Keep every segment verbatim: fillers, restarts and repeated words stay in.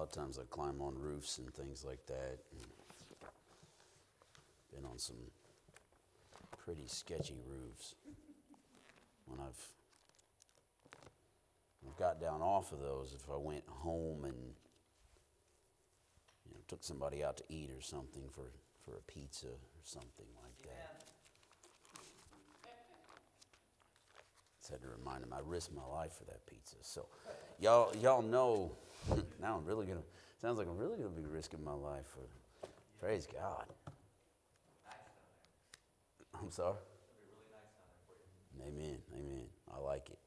lot of times I climb on roofs and things like that. Been on some pretty sketchy roofs. When I've, I've got down off of those, if I went home and you know took somebody out to eat or something for, for a pizza or something like that. Just had to remind them I risked my life for that pizza. So y'all y'all know now I'm really gonna sounds like I'm really gonna be risking my life for praise God. I'm sorry? Amen, amen. I like it.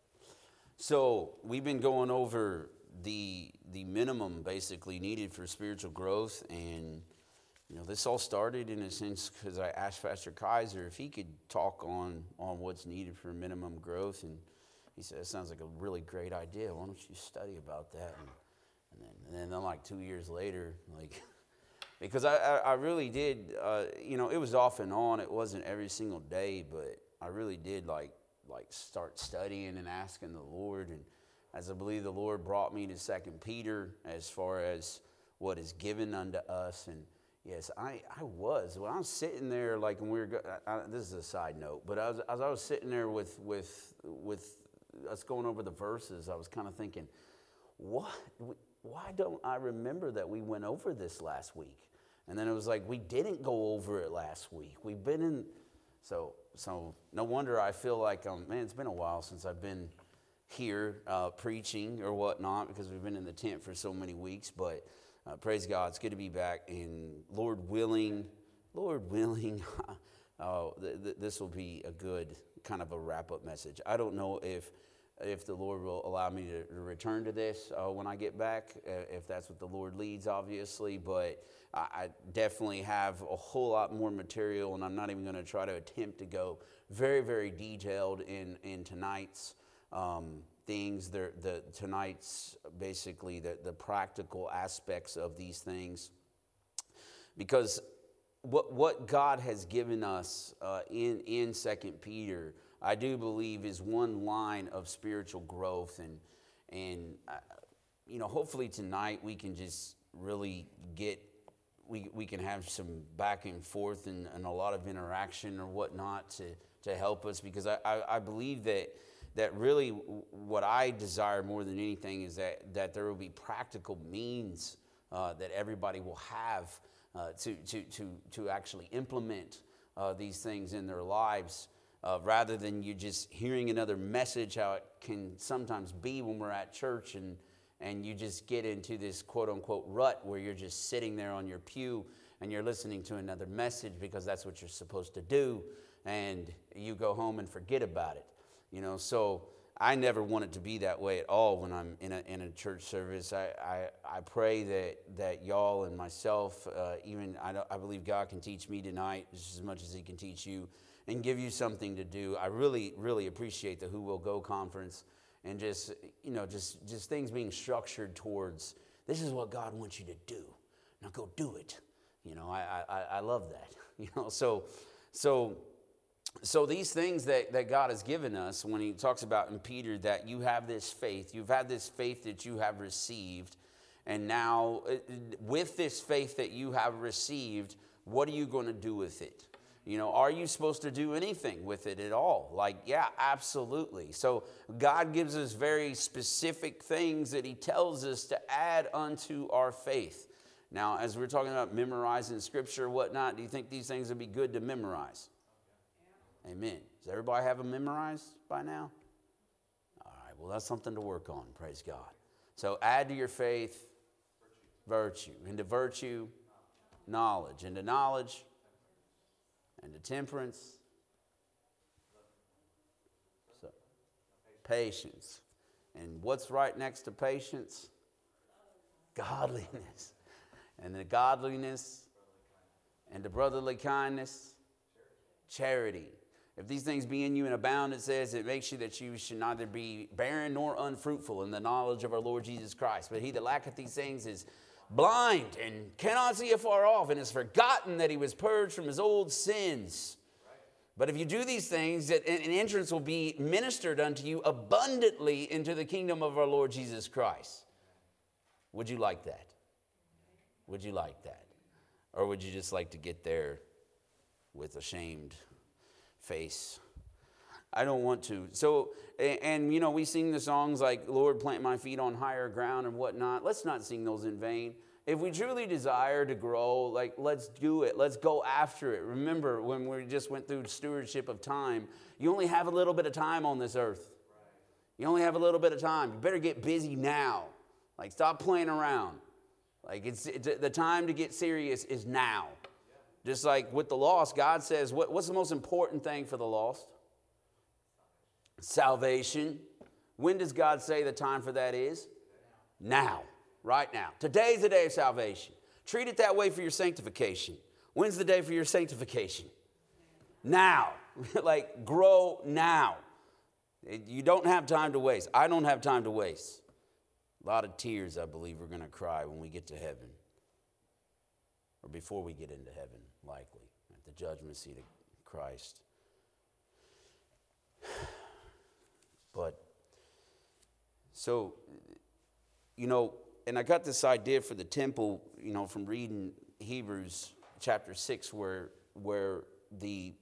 So we've been going over the the minimum basically needed for spiritual growth, and you know this all started in a sense because I asked Pastor Kaiser if he could talk on on what's needed for minimum growth, and he said it sounds like a really great idea. Why don't you study about that? And, and then and then like two years later, like. Because I, I, I really did, uh, you know, it was off and on. It wasn't every single day, but I really did like like start studying and asking the Lord. And as I believe the Lord brought me to Second Peter as far as what is given unto us. And yes, I, I was. When I was sitting there, like when we were, go- I, I, this is a side note, but I was, as I was sitting there with, with, with us going over the verses, I was kind of thinking, what? Why don't I remember that we went over this last week? And then it was like, we didn't go over it last week. We've been in, so so no wonder I feel like, um, man, it's been a while since I've been here uh, preaching or whatnot, because we've been in the tent for so many weeks. But uh, praise God, it's good to be back. And Lord willing, Lord willing, uh, th- th- this will be a good kind of a wrap-up message. I don't know if if the Lord will allow me to, to return to this uh, when I get back, uh, if that's what the Lord leads, obviously. But I, I definitely have a whole lot more material, and I'm not even going to try to attempt to go very, very detailed in, in tonight's um, things. The, the tonight's basically the, the practical aspects of these things. Because what what God has given us uh, in, in Second Peter, I do believe is one line of spiritual growth, and and uh, you know hopefully tonight we can just really get we we can have some back and forth and, and a lot of interaction or whatnot to to help us, because I, I, I believe that that really what I desire more than anything is that that there will be practical means uh, that everybody will have uh, to to to to actually implement uh, these things in their lives. Uh, rather than you just hearing another message, how it can sometimes be when we're at church and and you just get into this quote-unquote rut where you're just sitting there on your pew and you're listening to another message because that's what you're supposed to do, and you go home and forget about it. You know, so I never want it to be that way at all when I'm in a in a church service. I I, I pray that that y'all and myself, uh, even I, I believe God can teach me tonight just as much as He can teach you, and give you something to do. I really, really appreciate the Who Will Go conference, and just, you know, just, just things being structured towards, this is what God wants you to do. Now go do it. You know, I I, I love that. You know, so so so these things that, that God has given us, when He talks about in Peter that you have this faith, you've had this faith that you have received, and now with this faith that you have received, what are you going to do with it? You know, are you supposed to do anything with it at all? Like, yeah, absolutely. So God gives us very specific things that He tells us to add unto our faith. Now, as we're talking about memorizing Scripture or whatnot, do you think these things would be good to memorize? Yeah. Amen. Does everybody have them memorized by now? All right, well, that's something to work on, praise God. So add to your faith virtue. Into virtue, knowledge. Into knowledge, and to temperance, so, patience. And what's right next to patience? Godliness. And the godliness, and the brotherly kindness, charity. If these things be in you and abound, it says, it makes you that you should neither be barren nor unfruitful in the knowledge of our Lord Jesus Christ. But he that lacketh these things is blind and cannot see afar off, and has forgotten that he was purged from his old sins. But if you do these things, an entrance will be ministered unto you abundantly into the kingdom of our Lord Jesus Christ. Would you like that? Would you like that? Or would you just like to get there with a shamed face? I don't want to. So, and, and you know, we sing the songs like, Lord, plant my feet on higher ground and whatnot. Let's not sing those in vain. If we truly desire to grow, like, let's do it. Let's go after it. Remember, when we just went through stewardship of time, you only have a little bit of time on this earth. You only have a little bit of time. You better get busy now. Like, stop playing around. Like, it's, it's the time to get serious is now. Just like with the lost, God says, what, what's the most important thing for the lost? Salvation. When does God say the time for that is? Now. Right now. Today's the day of salvation. Treat it that way for your sanctification. When's the day for your sanctification? Now. Like, grow now. You don't have time to waste. I don't have time to waste. A lot of tears, I believe, we're going to cry when we get to heaven. Or before we get into heaven, likely. At the judgment seat of Christ. But, so, you know, and I got this idea for the temple, you know, from reading Hebrews chapter six, where where the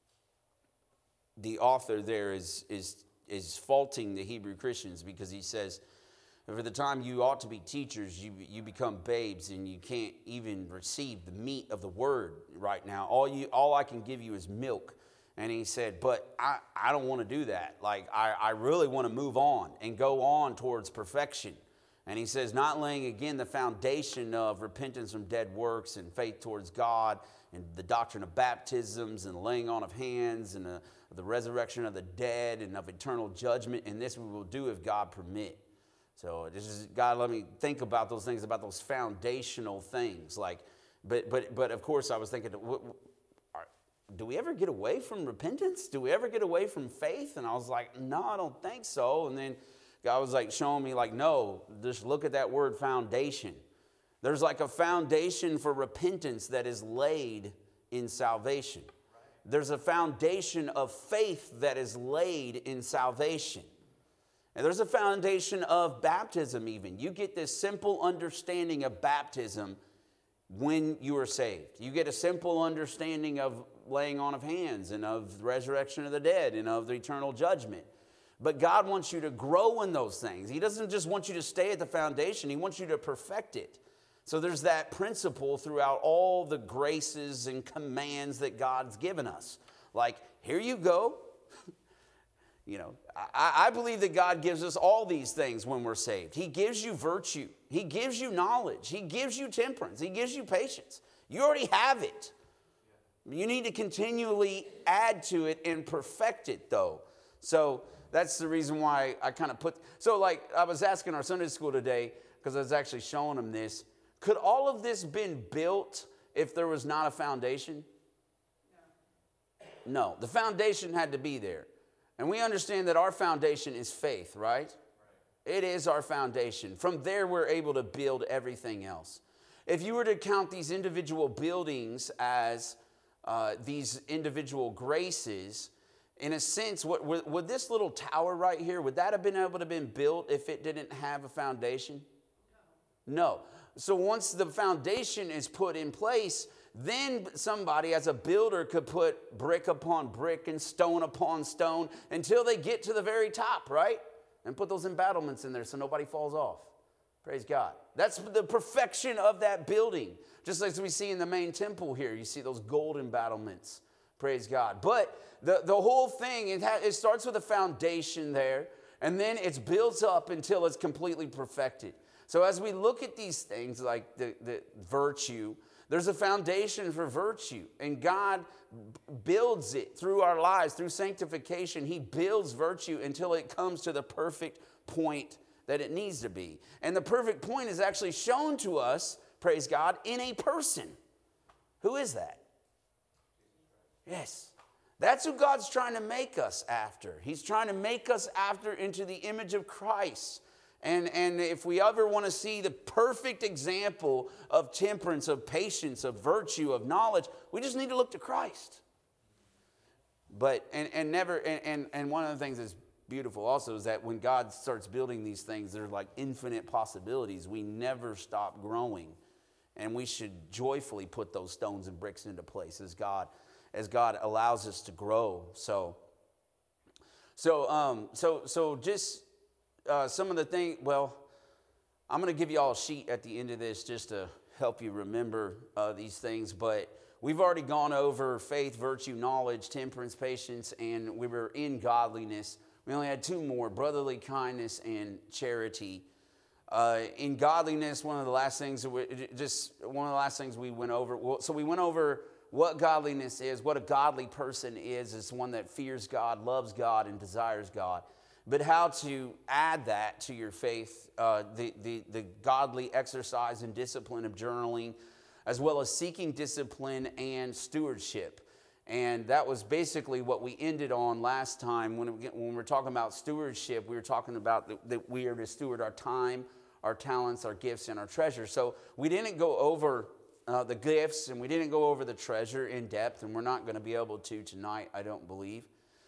the author there is is is faulting the Hebrew Christians, because he says, for the time you ought to be teachers, you you become babes, and you can't even receive the meat of the word right now. All you all I can give you is milk. And he said, but I, I don't want to do that. Like, I, I really want to move on and go on towards perfection. And he says, not laying again the foundation of repentance from dead works and faith towards God and the doctrine of baptisms and the laying on of hands and the, the resurrection of the dead and of eternal judgment. And this we will do if God permit. So this is, God, let me think about those things, about those foundational things. Like, but but but of course I was thinking, what, do we ever get away from repentance? Do we ever get away from faith? And I was like, no, I don't think so. And then God was like showing me, like, no, just look at that word foundation. There's like a foundation for repentance that is laid in salvation. There's a foundation of faith that is laid in salvation. And there's a foundation of baptism even. You get this simple understanding of baptism when you are saved. You get a simple understanding of laying on of hands and of the resurrection of the dead and of the eternal judgment. But God wants you to grow in those things. He doesn't just want you to stay at the foundation. He wants you to perfect it. So there's that principle throughout all the graces and commands that God's given us. Like, here you go. You know, I, I believe that God gives us all these things when we're saved. He gives you virtue. He gives you knowledge. He gives you temperance. He gives you patience. You already have it. You need to continually add to it and perfect it, though. So that's the reason why I kind of put... So, like, I was asking our Sunday school today, because I was actually showing them this. Could all of this been built if there was not a foundation? No. No. The foundation had to be there. And we understand that our foundation is faith, right? Right. It is our foundation. From there, we're able to build everything else. If you were to count these individual buildings as... Uh, these individual graces, in a sense, what, would, would this little tower right here, would that have been able to have been built if it didn't have a foundation? No. No. So once the foundation is put in place, then somebody as a builder could put brick upon brick and stone upon stone until they get to the very top, right? And put those embattlements in there so nobody falls off. Praise God. That's the perfection of that building. Just like we see in the main temple here. You see those gold embattlements. Praise God. But the, the whole thing, it, ha- it starts with a foundation there. And then it's built up until it's completely perfected. So as we look at these things like the, the virtue, there's a foundation for virtue. And God builds it through our lives, through sanctification. He builds virtue until it comes to the perfect point that it needs to be. And the perfect point is actually shown to us, praise God, in a person. Who is that? Yes. That's who God's trying to make us after. He's trying to make us after into the image of Christ. And, and if we ever want to see the perfect example of temperance, of patience, of virtue, of knowledge, we just need to look to Christ. But, and, and never, and, and, and one of the things that's beautiful also is that when God starts building these things, there's like infinite possibilities. We never stop growing And we should joyfully put those stones and bricks into place as God, as God allows us to grow. So, so, um, so, so just uh, some of the things. Well, I'm going to give you all a sheet at the end of this just to help you remember uh, these things. But we've already gone over faith, virtue, knowledge, temperance, patience, and we were in godliness. We only had two more: brotherly kindness and charity. Uh, in godliness, one of the last things, we, just one of the last things we went over. Well, so we went over what godliness is, what a godly person is. Is one that fears God, loves God, and desires God. But how to add that to your faith, uh, the, the, the godly exercise and discipline of journaling, as well as seeking discipline and stewardship. And that was basically what we ended on last time. When we, when we were talking about stewardship, we were talking about that, that we are to steward our time, our talents, our gifts, and our treasure. So we didn't go over uh, the gifts, and we didn't go over the treasure in depth, and we're not going to be able to tonight, I don't believe.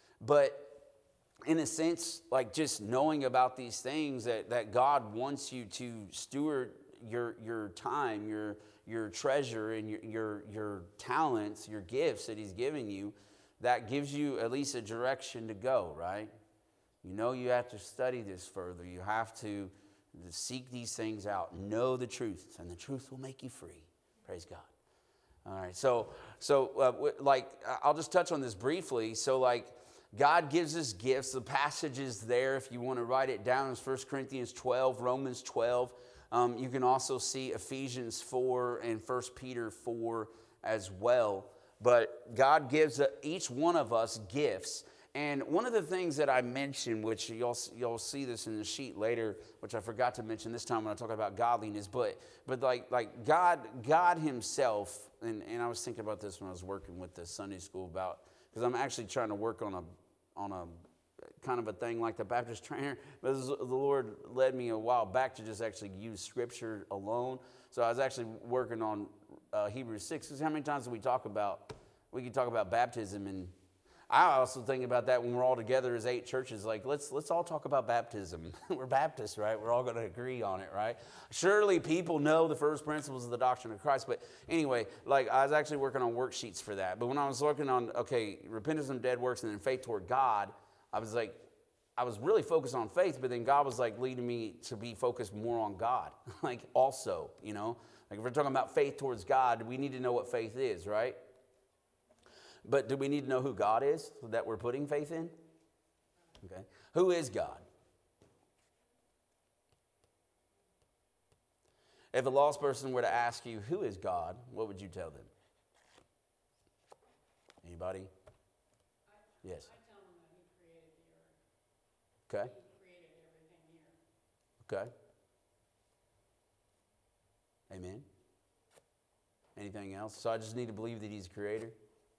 But in a sense, like just knowing about these things, that, that God wants you to steward your your time, your your treasure, and your, your your talents, your gifts that He's given you, that gives you at least a direction to go, right? You know you have to study this further. You have to seek these things out, know the truth, and the truth will make you free. Praise God. All right, so so uh, like I'll just touch on this briefly. So like God gives us gifts. The passage is there if you want to write it down. It's First Corinthians twelve, Romans twelve. Um, you can also see Ephesians four and First Peter four as well. But God gives each one of us gifts. And one of the things that I mentioned, which you'll, you'll see this in the sheet later, which I forgot to mention this time when I talk about godliness, but but like like God God Himself, and, and I was thinking about this when I was working with the Sunday school about, because I'm actually trying to work on a on a kind of a thing like the Baptist trainer, but the Lord led me a while back to just actually use Scripture alone. So I was actually working on uh, Hebrews six, because how many times do we talk about, we can talk about baptism, and I also think about that when we're all together as eight churches, like let's let's all talk about baptism. We're Baptists, right? We're all going to agree on it, right? Surely people know the first principles of the doctrine of Christ, but anyway, like I was actually working on worksheets for that. But when I was working on, okay, repentance from dead works and then faith toward God, I was like, I was really focused on faith, but then God was like leading me to be focused more on God, like also, you know? Like if we're talking about faith towards God, we need to know what faith is, right? But do we need to know who God is that we're putting faith in? Okay. Who is God? If a lost person were to ask you, who is God, what would you tell them? Anybody? I, yes. I tell them that He created the earth. Okay. He created everything here. Okay. Amen. Anything else? So I just need to believe that He's a creator.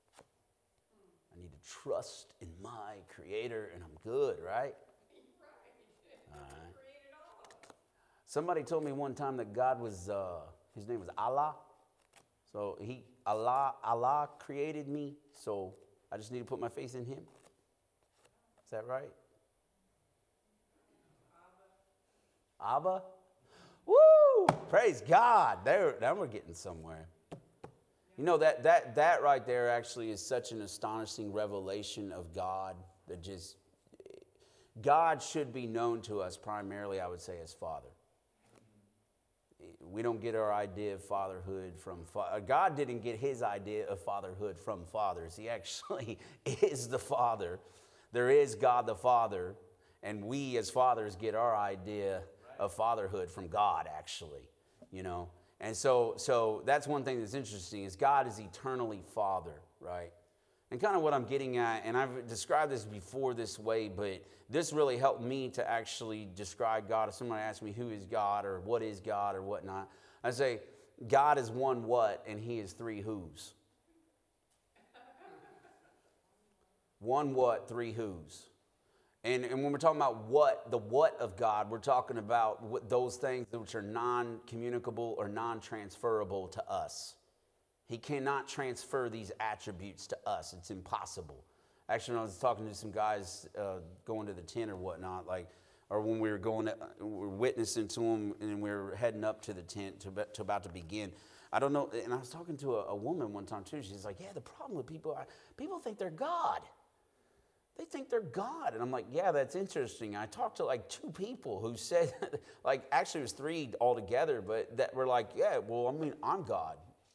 I need to trust in my Creator, and I'm good, right? Right. All right. Somebody told me one time that God was, uh, His name was Allah. So He, Allah, Allah created me. So I just need to put my faith in Him. Is that right? Abba. Abba? Woo! Praise God. There, now we're getting somewhere. You know, that, that, that right there actually is such an astonishing revelation of God that just, God should be known to us primarily, I would say, as Father. We don't get our idea of fatherhood from, God didn't get His idea of fatherhood from fathers. He actually is the Father. There is God the Father, and we as fathers get our idea of fatherhood from God, actually, you know. And so so that's one thing that's interesting, is God is eternally Father, right? And kind of what I'm getting at, and I've described this before this way, but this really helped me to actually describe God. If somebody asks me who is God or what is God or whatnot, I say God is one what and He is three who's. One what, three who's. And, and when we're talking about what, the what of God, we're talking about what, those things which are non-communicable or non-transferable to us. He cannot transfer these attributes to us. It's impossible. Actually, when I was talking to some guys uh, going to the tent or whatnot, like or when we were going, to, we were witnessing to them, and we were heading up to the tent to, to about to begin. I don't know, and I was talking to a, a woman one time too. She's like, yeah, the problem with people, I, people think they're God. They think they're God. And I'm like, yeah, that's interesting. I talked to like two people who said, like, actually it was three altogether, but that were like, yeah, well, I mean, I'm God.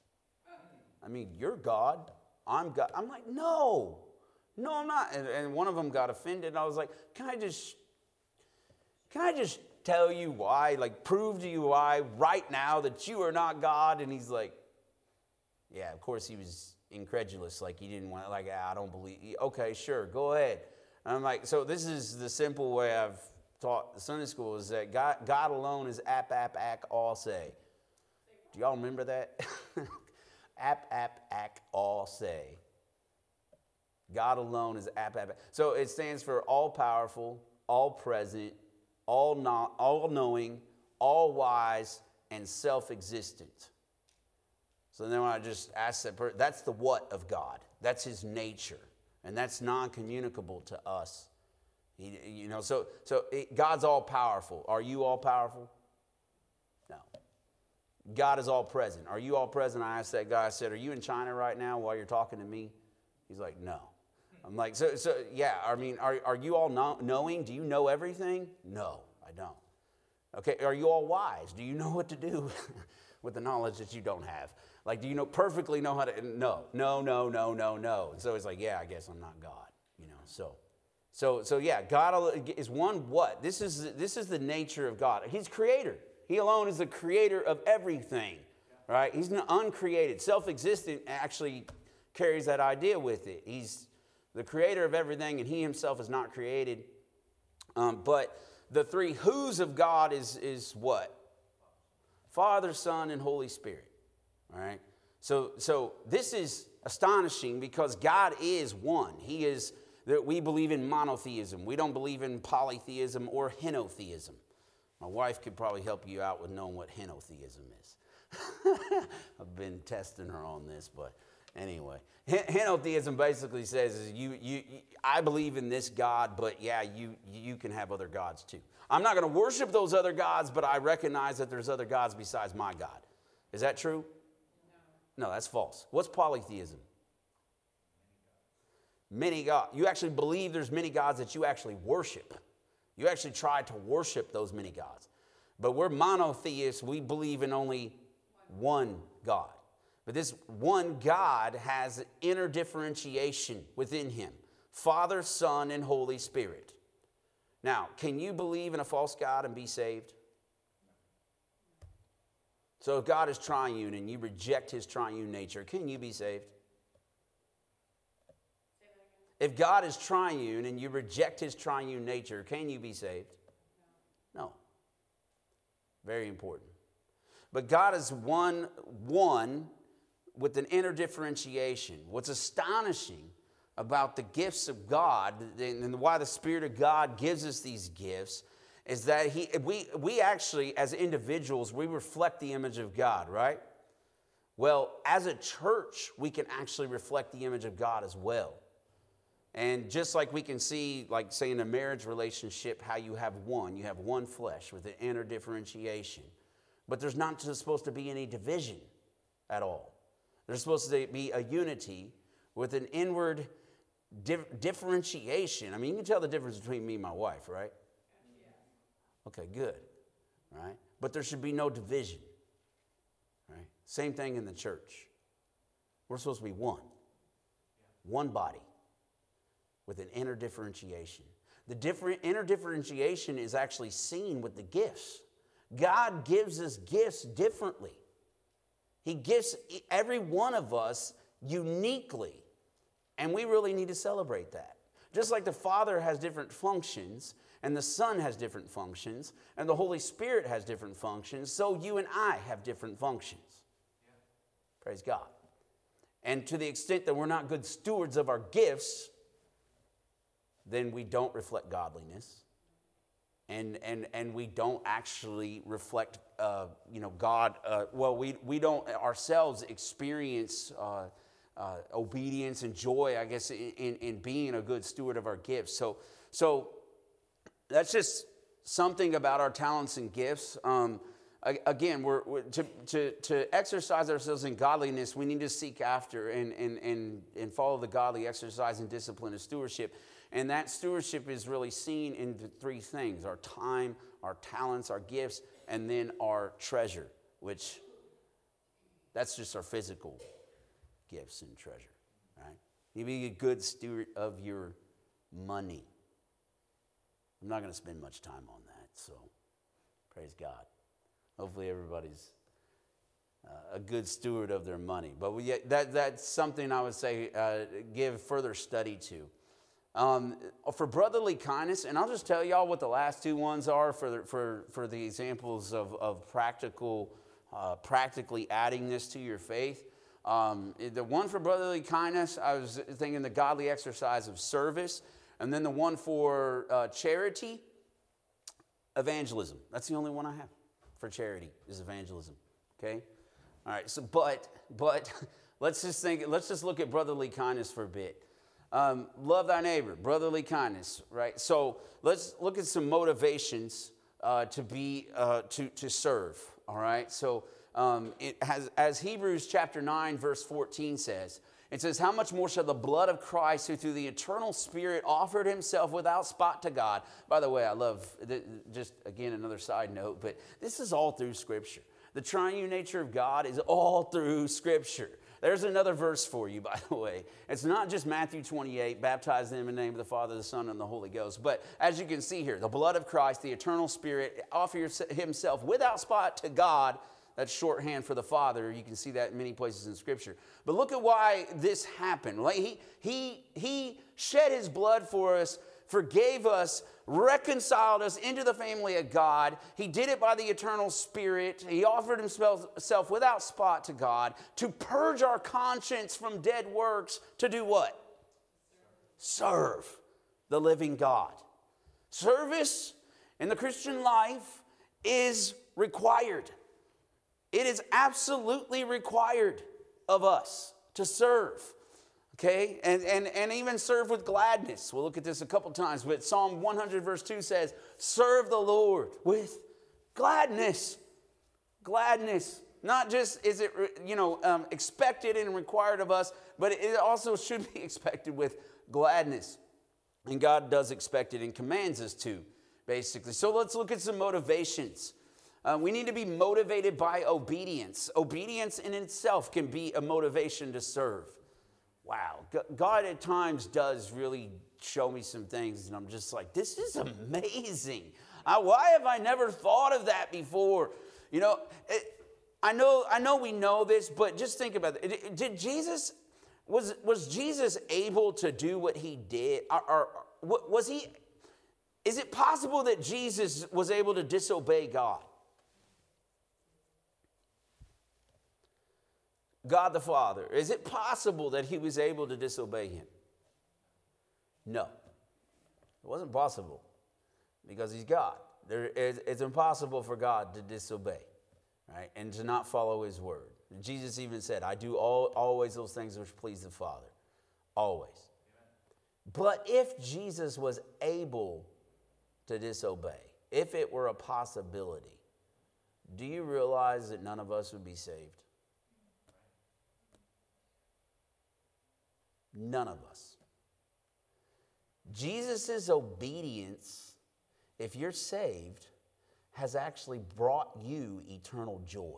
I mean, you're God. I'm God. I'm like, no, no, I'm not. And, and one of them got offended. And I was like, can I just, can I just tell you why, like prove to you why right now that you are not God? And he's like, yeah, of course he was incredulous, like he didn't want, like, I don't believe. Okay, sure, go ahead. And I'm like, so this is the simple way I've taught Sunday school, is that God, God alone is ap, ap, ac, all say. Do y'all remember that? Ap, ap, ac, all say. God alone is ap, ap, ac. So it stands for all powerful, all present, all not, all knowing, all wise, and self-existent. So then when I just ask that person, that's the what of God. That's his nature. And that's non-communicable to us. He, you know, so, so it, God's all powerful. Are you all powerful? No. God is all present. Are you all present? I asked that guy, I said, are you in China right now while you're talking to me? He's like, no. I'm like, so, so yeah, I mean, are, are you all know, knowing? Do you know everything? No, I don't. Okay, are you all wise? Do you know what to do with the knowledge that you don't have? Like, do you know perfectly know how to? No, no, no, no, no, no. And so it's like, yeah, I guess I'm not God, you know. So, so, so yeah, God is one. What? This is this is the nature of God. He's creator. He alone is the creator of everything, right? He's an uncreated, self-existent. Actually, carries that idea with it. He's the creator of everything, and he himself is not created. Um, but the three who's of God is is what? Father, Son, and Holy Spirit. All right. So, so this is astonishing because God is one. He is that we believe in monotheism. We don't believe in polytheism or henotheism. My wife could probably help you out with knowing what henotheism is. I've been testing her on this, but anyway, henotheism basically says is you, you, you, I believe in this God, but yeah, you, you can have other gods too. I'm not going to worship those other gods, but I recognize that there's other gods besides my God. Is that true? No, that's false. What's polytheism? Many gods. You actually believe there's many gods that you actually worship. You actually try to worship those many gods. But we're monotheists. We believe in only one God. But this one God has inner differentiation within him. Father, Son, and Holy Spirit. Now, can you believe in a false God and be saved? So if God is triune and you reject his triune nature, can you be saved? If God is triune and you reject his triune nature, can you be saved? No. Very important. But God is one, one with an inner differentiation. What's astonishing about the gifts of God and why the Spirit of God gives us these gifts is that he, we, we actually, as individuals, we reflect the image of God, right? Well, as a church, we can actually reflect the image of God as well. And just like we can see, like say in a marriage relationship, how you have one, you have one flesh with an inner differentiation. But there's not just supposed to be any division at all. There's supposed to be a unity with an inward dif- differentiation. I mean, you can tell the difference between me and my wife, right? Okay, good, right? But there should be no division, right? Same thing in the church. We're supposed to be one, one body with an inner differentiation. The different inner differentiation is actually seen with the gifts. God gives us gifts differently. He gives every one of us uniquely, and we really need to celebrate that. Just like the Father has different functions, and the Son has different functions, and the Holy Spirit has different functions, so you and I have different functions. Yeah. Praise God. And to the extent that we're not good stewards of our gifts, then we don't reflect godliness, and and and we don't actually reflect, uh, you know, God. Uh, well, we we don't ourselves experience uh, uh, obedience and joy, I guess, in, in in being a good steward of our gifts. So so. That's just something about our talents and gifts. Um, again, we're, we're to, to, to exercise ourselves in godliness, we need to seek after and, and, and, and follow the godly exercise and discipline of stewardship. And that stewardship is really seen in the three things: our time, our talents, our gifts, and then our treasure, which that's just our physical gifts and treasure, right? You be a good steward of your money. I'm not going to spend much time on that, so praise God. Hopefully everybody's uh, a good steward of their money. But we, that, that's something I would say uh, give further study to. Um, for brotherly kindness, and I'll just tell y'all what the last two ones are for the, for, for the examples of, of practical, uh, practically adding this to your faith. Um, the one for brotherly kindness, I was thinking the godly exercise of service. And then the one for uh, charity, evangelism. That's the only one I have for charity is evangelism. Okay? All right, so but, but let's just think, let's just look at brotherly kindness for a bit. Um, love thy neighbor, brotherly kindness, right? So let's look at some motivations uh, to be, uh, to, to serve, all right? So um, it has, as Hebrews chapter nine, verse fourteen says, it says, how much more shall the blood of Christ, who through the eternal Spirit offered himself without spot to God. By the way, I love, just again, another side note, but this is all through Scripture. The triune nature of God is all through Scripture. There's another verse for you, by the way. It's not just Matthew twenty-eight, baptize them in the name of the Father, the Son, and the Holy Ghost. But as you can see here, the blood of Christ, the eternal Spirit, offers himself without spot to God. That's shorthand for the Father. You can see that in many places in Scripture. But look at why this happened. Like he, he, he shed his blood for us, forgave us, reconciled us into the family of God. He did it by the eternal Spirit. He offered himself without spot to God to purge our conscience from dead works to do what? Serve the living God. Service in the Christian life is required. It is absolutely required of us to serve, okay? And, and, and even serve with gladness. We'll look at this a couple times, but Psalm one hundred verse two says, serve the Lord with gladness. Gladness. Not just is it, you know, um, expected and required of us, but it also should be expected with gladness. And God does expect it and commands us to, basically. So let's look at some motivations. Uh, we need to be motivated by obedience. Obedience in itself can be a motivation to serve. Wow. God at times does really show me some things, and I'm just like, this is amazing. I, why have I never thought of that before? You know, it, I know I know we know this, but just think about it. Did Jesus, was, was Jesus able to do what he did? Or, or was he, is it possible that Jesus was able to disobey God? God the Father. Is it possible that he was able to disobey him? No. It wasn't possible because he's God. There is, it's impossible for God to disobey, right? And to not follow his word. And Jesus even said, I do all, always those things which please the Father. Always. But if Jesus was able to disobey, if it were a possibility, do you realize that none of us would be saved? None of us. Jesus' obedience, if you're saved, has actually brought you eternal joy.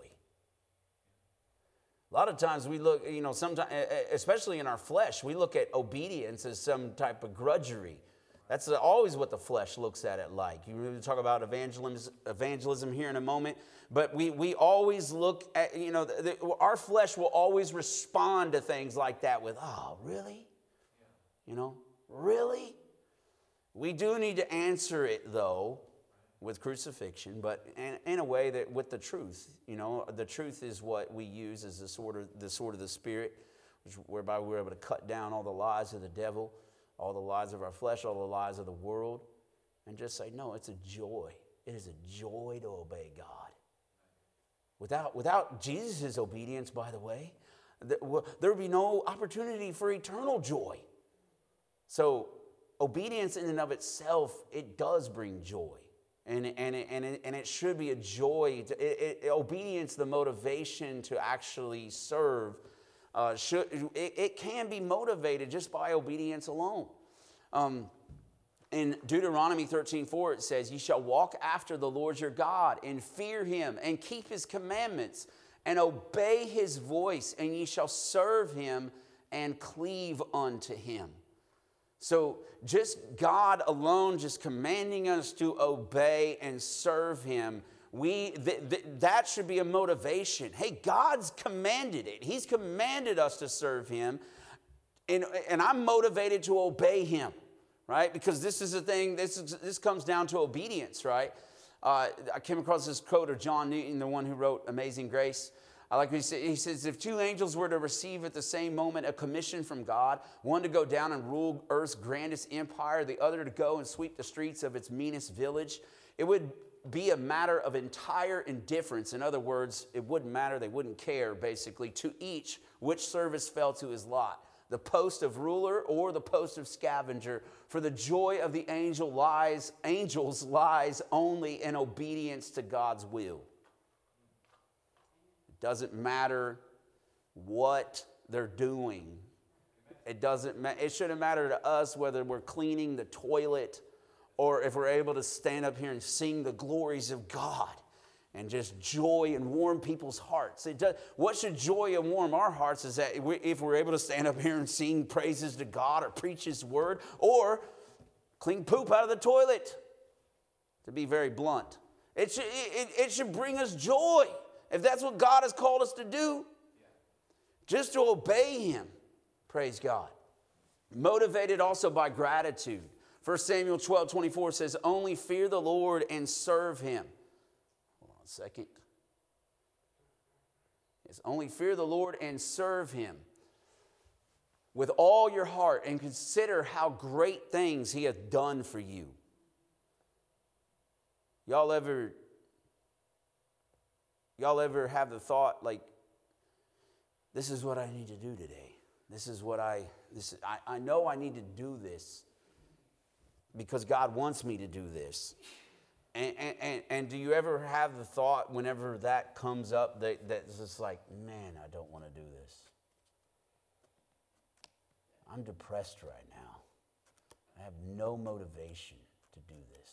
A lot of times we look, you know, sometimes, especially in our flesh, we look at obedience as some type of grudgery. That's always what the flesh looks at it like. You talk about evangelism, evangelism here in a moment, but we, we always look at, you know, the, the, our flesh will always respond to things like that with, oh, really? You know, really? We do need to answer it, though, with crucifixion, but in, in a way that with the truth. You know, the truth is what we use as the sword of the, sword of the Spirit, which, whereby we're able to cut down all the lies of the devil, all the lies of our flesh, all the lies of the world, and just say, no, it's a joy. It is a joy to obey God. Without, without Jesus' obedience, by the way, there would be no opportunity for eternal joy. So obedience in and of itself, it does bring joy. And, and, it, and, it, and it should be a joy. To, it, it, obedience, the motivation to actually serve, uh, should, it, it can be motivated just by obedience alone. Um, in Deuteronomy thirteen four, it says, "You shall walk after the Lord your God and fear him and keep his commandments and obey his voice, and ye shall serve him and cleave unto him." So just God alone, just commanding us to obey and serve him, we th- th- that should be a motivation. Hey, God's commanded it. He's commanded us to serve him, and, and I'm motivated to obey him, right? Because this is the thing, this, is, this comes down to obedience, right? Uh, I came across this quote of John Newton, the one who wrote Amazing Grace. I like what he said. He says, if two angels were to receive at the same moment a commission from God, one to go down and rule earth's grandest empire, the other to go and sweep the streets of its meanest village, it would be a matter of entire indifference. In other words, it wouldn't matter, they wouldn't care, basically, to each which service fell to his lot, the post of ruler or the post of scavenger. For the joy of the angel lies, angels lies only in obedience to God's will. Doesn't matter what they're doing. It doesn't ma- it shouldn't matter to us whether we're cleaning the toilet or if we're able to stand up here and sing the glories of God and just joy and warm people's hearts. It does, what should joy and warm our hearts is that if we're able to stand up here and sing praises to God or preach his word or clean poop out of the toilet, to be very blunt. It should, it, it should bring us joy. If that's what God has called us to do, just to obey him, praise God. Motivated also by gratitude. First Samuel twelve twenty-four says, only fear the Lord and serve him. Hold on a second. It's only fear the Lord and serve him with all your heart and consider how great things he hath done for you. Y'all ever... Y'all ever have the thought, like, this is what I need to do today. This is what I, this, I, I know I need to do this because God wants me to do this. And, and, and, and do you ever have the thought whenever that comes up that, that's just like, man, I don't want to do this. I'm depressed right now. I have no motivation to do this.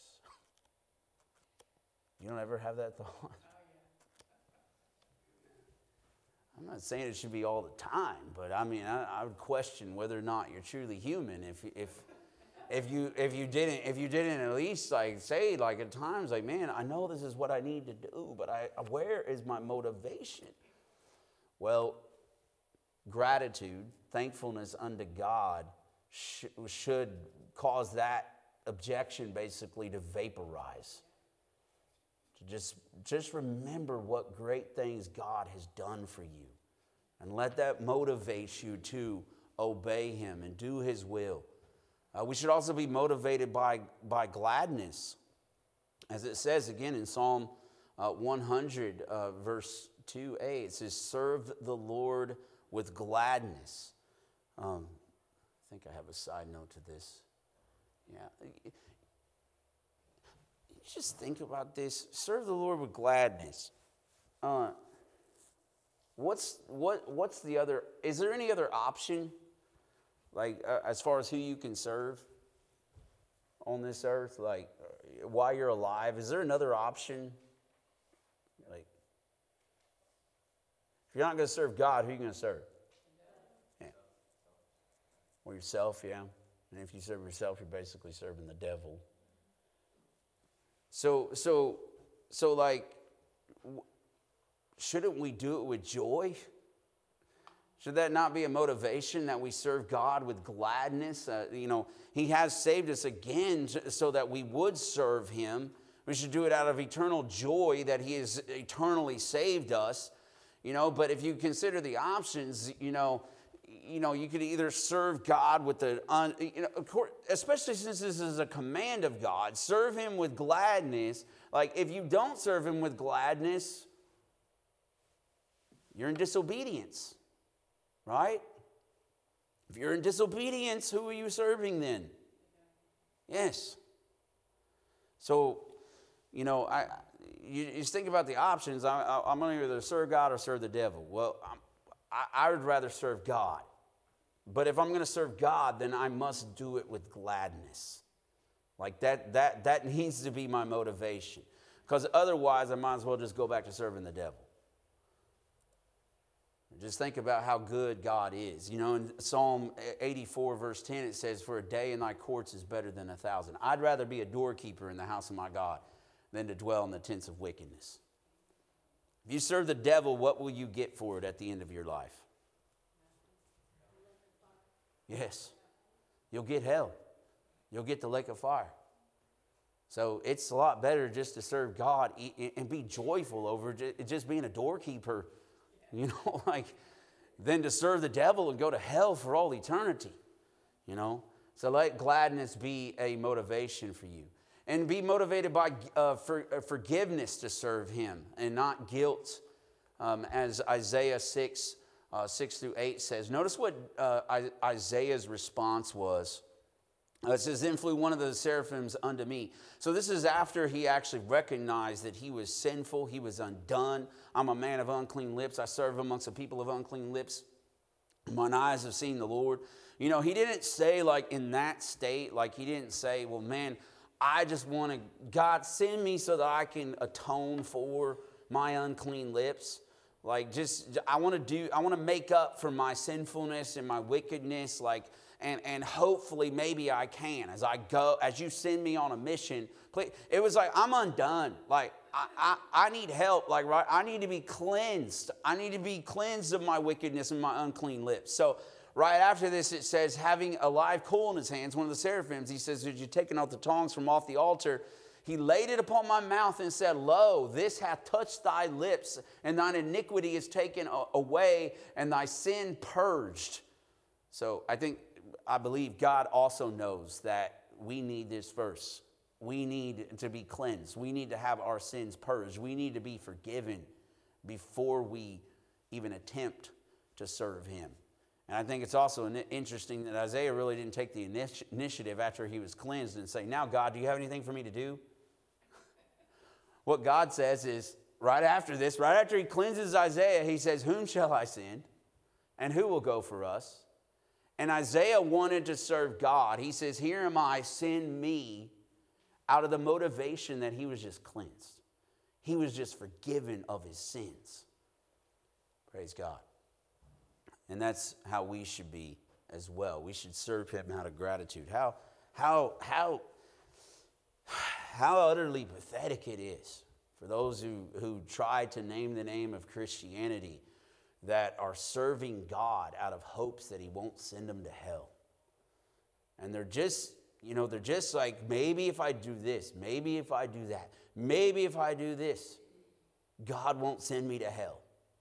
You don't ever have that thought? I'm not saying it should be all the time, but I mean, I, I would question whether or not you're truly human if if if you if you didn't if you didn't at least like say like at times like, man, I know this is what I need to do, but I where is my motivation? Well, gratitude, thankfulness unto God sh- should cause that objection basically to vaporize. To just, just remember what great things God has done for you. And let that motivate you to obey him and do his will. Uh, we should also be motivated by, by gladness. As it says again in Psalm uh, one hundred, uh, verse two a, it says, serve the Lord with gladness. Um, I think I have a side note to this. Yeah. Just think about this. Serve the Lord with gladness. Uh, what's what? What's the other? Is there any other option, like uh, as far as who you can serve on this earth? Like uh, while you're alive, is there another option? Like, if you're not going to serve God, who are you going to serve? Yeah. Or yourself, yeah. And if you serve yourself, you're basically serving the devil. So, so, so, like, shouldn't we do it with joy? Should that not be a motivation that we serve God with gladness? Uh, you know, he has saved us again so that we would serve him. We should do it out of eternal joy that he has eternally saved us. You know, but if you consider the options, you know, you know, you could either serve God with the, un, you know, of course, especially since this is a command of God, serve him with gladness. Like, if you don't serve him with gladness, you're in disobedience, right? If you're in disobedience, who are you serving then? Yes. So, you know, I you, you just think about the options. I, I, I'm going to either serve God or serve the devil. Well, I'm, I, I would rather serve God. But if I'm going to serve God, then I must do it with gladness. Like that, that, that needs to be my motivation. Because otherwise, I might as well just go back to serving the devil. Just think about how good God is. You know, in Psalm eighty-four, verse ten, it says, "For a day in thy courts is better than a thousand." I'd rather be a doorkeeper in the house of my God than to dwell in the tents of wickedness. If you serve the devil, what will you get for it at the end of your life? Yes. You'll get hell. You'll get the lake of fire. So it's a lot better just to serve God and be joyful over just being a doorkeeper, you know, like, than to serve the devil and go to hell for all eternity, you know. So let gladness be a motivation for you. And be motivated by uh, for, uh, forgiveness to serve him and not guilt, um, as Isaiah six, uh, six through eight says. Notice what uh, Isaiah's response was. Uh, it says, "Then flew one of the seraphims unto me." So this is after he actually recognized that he was sinful, he was undone. "I'm a man of unclean lips. I serve amongst a people of unclean lips. Mine eyes have seen the Lord." You know, he didn't say, like, in that state, like he didn't say, "Well, man, I just want to, God, send me so that I can atone for my unclean lips. Like, just, I want to do, I want to make up for my sinfulness and my wickedness, like, and, and hopefully maybe I can as I go, as you send me on a mission." Please. It was like, I'm undone. Like, I, I, I need help. Like, right, I need to be cleansed. I need to be cleansed of my wickedness and my unclean lips. So, right after this, it says, having a live coal in his hands, one of the seraphims, he says, "As you taken out the tongs from off the altar, he laid it upon my mouth and said, Lo, this hath touched thy lips, and thine iniquity is taken away, and thy sin purged." So I think, I believe God also knows that we need this verse. We need to be cleansed. We need to have our sins purged. We need to be forgiven before we even attempt to serve him. And I think it's also interesting that Isaiah really didn't take the initiative after he was cleansed and say, "Now, God, do you have anything for me to do?" What God says is, right after this, right after he cleanses Isaiah, he says, "Whom shall I send? And who will go for us?" And Isaiah wanted to serve God. He says, "Here am I, send me," out of the motivation that he was just cleansed. He was just forgiven of his sins. Praise God. And that's how we should be as well. We should serve him out of gratitude. How, how, how, how utterly pathetic it is for those who, who try to name the name of Christianity that are serving God out of hopes that he won't send them to hell. And they're just, you know, they're just like, maybe if I do this, maybe if I do that, maybe if I do this, God won't send me to hell.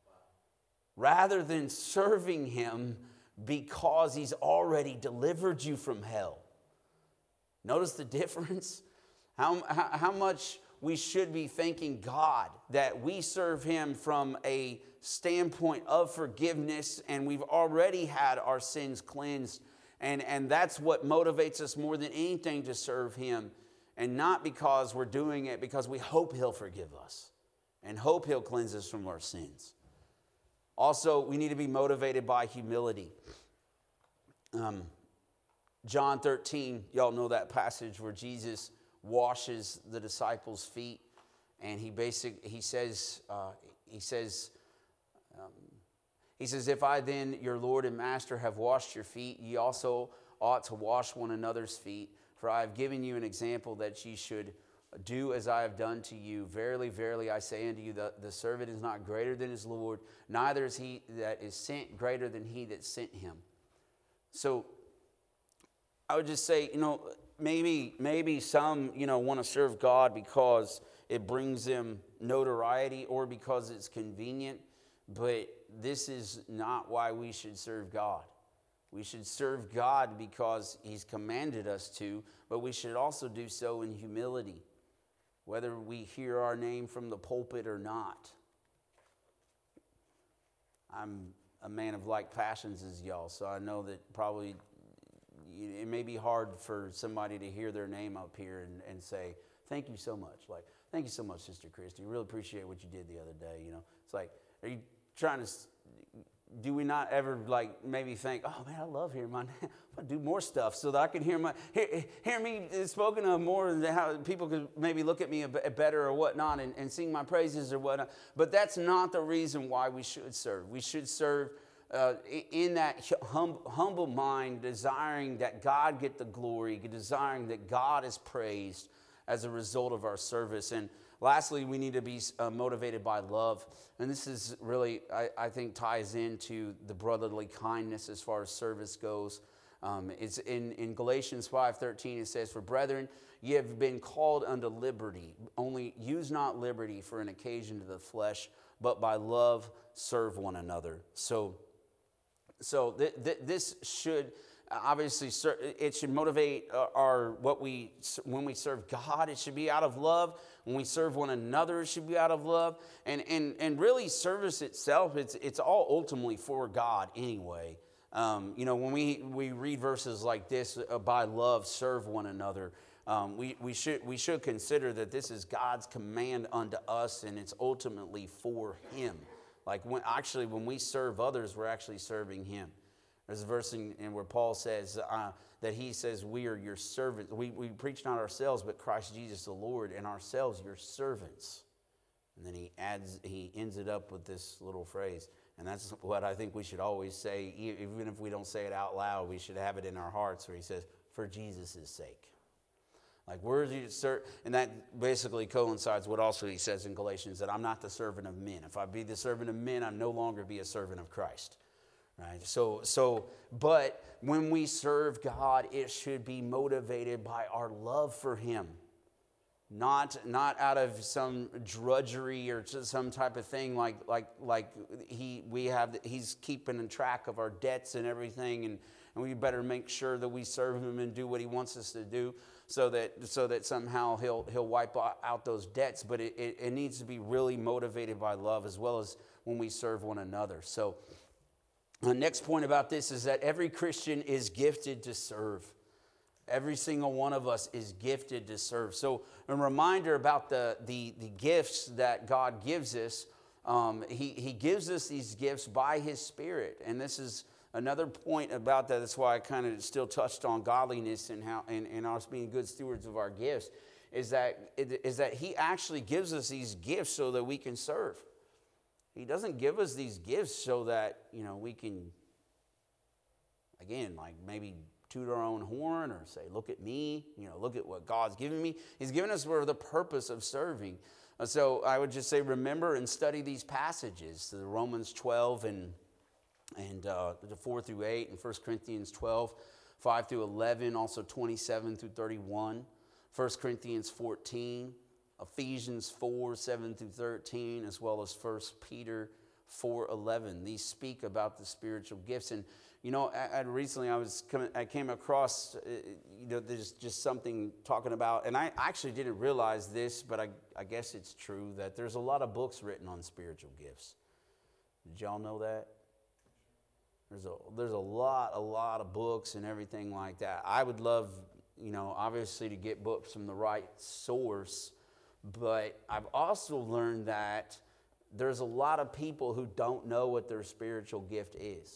Rather than serving him because he's already delivered you from hell. Notice the difference? How, how, how much we should be thanking God that we serve him from a standpoint of forgiveness, and we've already had our sins cleansed. And, and that's what motivates us more than anything to serve him. And not because we're doing it because we hope he'll forgive us and hope he'll cleanse us from our sins. Also, we need to be motivated by humility. Um, John thirteen, y'all know that passage where Jesus washes the disciples' feet, and he basically he says uh, he says um, he says, "If I then, your Lord and Master, have washed your feet, ye also ought to wash one another's feet. For I have given you an example that ye should do as I have done to you. Verily, verily, I say unto you, the, the servant is not greater than his Lord, neither is he that is sent greater than he that sent him." So I would just say, you know, maybe maybe some, you know, want to serve God because it brings them notoriety or because it's convenient, but this is not why we should serve God. We should serve God because he's commanded us to, but we should also do so in humility, whether we hear our name from the pulpit or not. I'm a man of like passions as y'all, so I know that probably it may be hard for somebody to hear their name up here and, and say, "Thank you so much." Like, thank you so much, Sister Christy. Really appreciate what you did the other day. You know, it's like, are you trying to, do we not ever like maybe think, oh man, I love hearing my name. I'm gonna do more stuff so that I can hear my hear, hear me spoken of more, and how people could maybe look at me a bit better or whatnot, and, and sing my praises or whatnot. But that's not the reason why we should serve. We should serve uh, in that hum, humble mind, desiring that God get the glory, desiring that God is praised as a result of our service. And lastly, we need to be uh, motivated by love. And this is really, I, I think, ties into the brotherly kindness as far as service goes. Um, it's in, in Galatians five thirteen, it says, "For brethren, ye have been called unto liberty. Only use not liberty for an occasion to the flesh, but by love serve one another." So, so th- th- this should... Obviously, it should motivate our what we when we serve God. It should be out of love. When we serve one another, it should be out of love. And and and really, service itself, it's it's all ultimately for God anyway. Um, you know, when we we read verses like this, uh, by love serve one another. Um, we we should we should consider that this is God's command unto us, and it's ultimately for Him. Like when actually when we serve others, we're actually serving Him. There's a verse in, in where Paul says uh, that he says, we are your servants. We, we preach not ourselves, but Christ Jesus the Lord, and ourselves your servants. And then he adds, he ends it up with this little phrase. And that's what I think we should always say, even if we don't say it out loud, we should have it in our hearts, where he says, for Jesus' sake. Like, where is he to serve? And that basically coincides what also he says in Galatians, that I'm not the servant of men. If I be the servant of men, I no longer be a servant of Christ. Right? So, so, but when we serve God, it should be motivated by our love for Him. Not, not out of some drudgery or some type of thing like, like, like he, we have, he's keeping track of our debts and everything, and, and we better make sure that we serve Him and do what He wants us to do, so that, so that somehow He'll, He'll wipe out those debts. But it, it, it needs to be really motivated by love, as well as when we serve one another. So, the next point about this is that every Christian is gifted to serve. Every single one of us is gifted to serve. So a reminder about the, the, the gifts that God gives us. Um, he, he gives us these gifts by His Spirit. And this is another point about that. That's why I kind of still touched on godliness and, how, and, and us being good stewards of our gifts. Is that, is that He actually gives us these gifts so that we can serve. He doesn't give us these gifts so that, you know, we can, again, like maybe toot our own horn or say, look at me, you know, look at what God's given me. He's given us for the purpose of serving. So I would just say, remember and study these passages, the Romans twelve and, and uh, the four through eight, and First Corinthians twelve, five through eleven, also twenty-seven through thirty-one, First Corinthians fourteen, Ephesians four, seven through thirteen, as well as First Peter four, eleven. These speak about the spiritual gifts. And, you know, I, I recently I was coming, I came across, uh, you know, there's just something talking about, and I actually didn't realize this, but I, I guess it's true, that there's a lot of books written on spiritual gifts. Did y'all know that? There's a, there's a lot, a lot of books and everything like that. I would love, you know, obviously to get books from the right source. But I've also learned that there's a lot of people who don't know what their spiritual gift is.